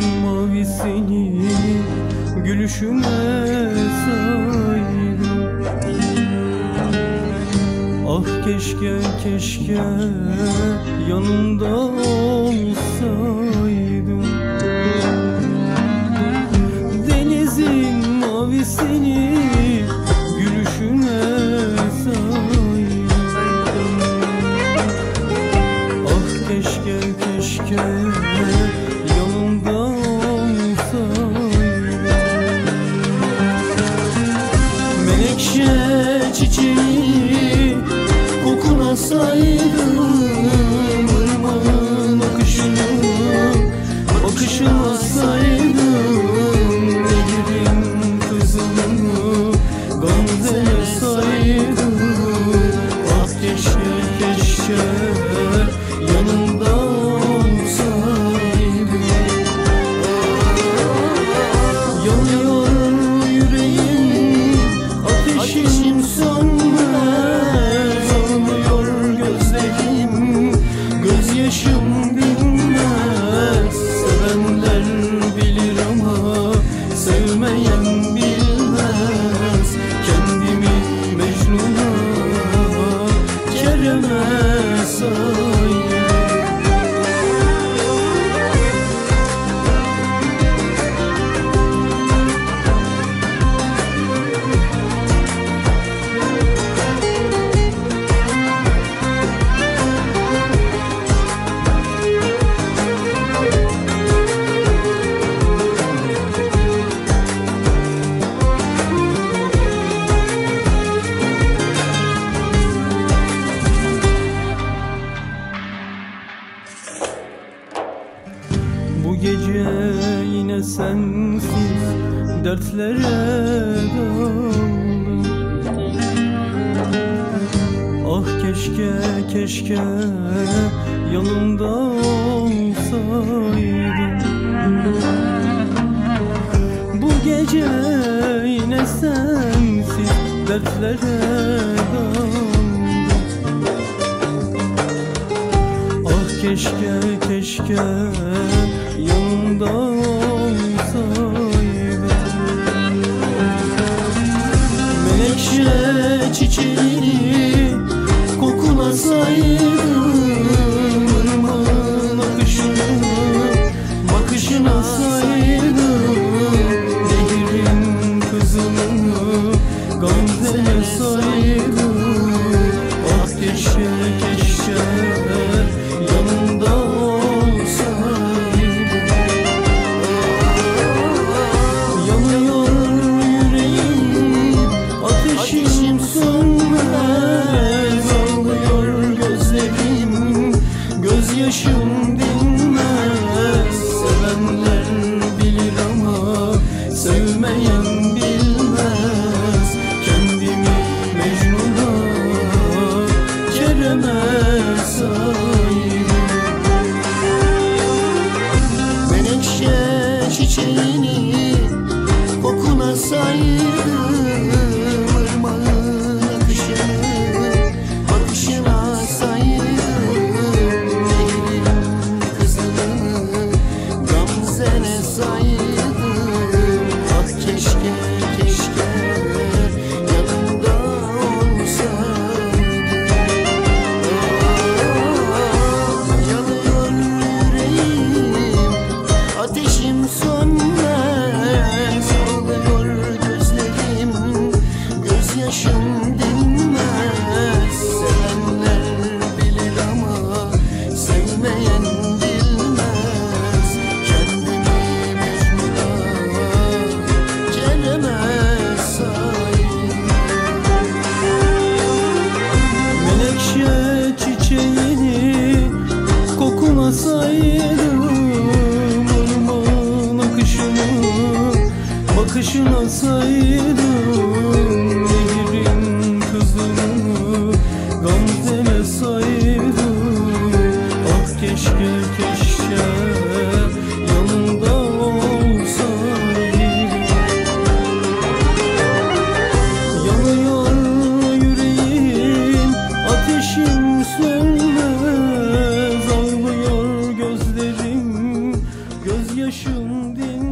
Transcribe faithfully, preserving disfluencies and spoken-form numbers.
mavisini gülüşüne saydım. Ah keşke keşke yanımda olsaydım. Denizin mavisini gülüşüne saydım. Ah keşke keşke yanımda olsaydım. Menekşe çiçeği kokuna saydım. Irmağın akışını bakışına saydım. Nehirin kızını Gamze'ye saydım. Ah keşke keşke yanımda olsaydım. Yanıyor yüreğim, ateşim sönmez. Ağlıyor gözlerim, gözyaşım dinmez. Sevenler bilir ama sevmeyen bilmez. Kendimi Mecnun'a, Kerem'e saydım. Bu gece yine sensiz dertlere daldım. Ah keşke keşke yanımda olsaydın. Bu gece yine sensiz dertlere daldım. Ah keşke keşke yanımda olsaydım. Menekşe çiçeği kokuna saydım. Irmağın akışını bakışına saydım. Nehirin kızını Gamze'ye saydım. Ah keşke keşke yanımda olsaydım. Yanıyor yüreğim, ateşim sönmez. Ağlıyor gözlerim, gözyaşım dinmez. Sevenler bilir ama sevmeyen bilmez. Kendimi Mecnun'a, Kerem'e saydım. Menekşe çiçeğini kokuna saydım. Irmağın akışını bakışına saydım. Nehirin kızını Gamze'ne saydım. Ah keşke keşke yanımda olsaydım. Yanıyor yüreğim, ateşim sönmez. Ağlıyor gözlerim, gözyaşım dinmez. Sevenler bilir ama sevmeyen bilmez. Kendimi Mecnun'a, Kerem'e saydım. Menekşe çiçeğini kokuna saydım. Irmağın akışını bakışına saydım. Nehirin kızını Gamze'ne saydım. Ah keşke keşke yanımda olsaydım. Yanıyor yüreğim, ateşim sönmez. Ağlıyor gözlerim, gözyaşım din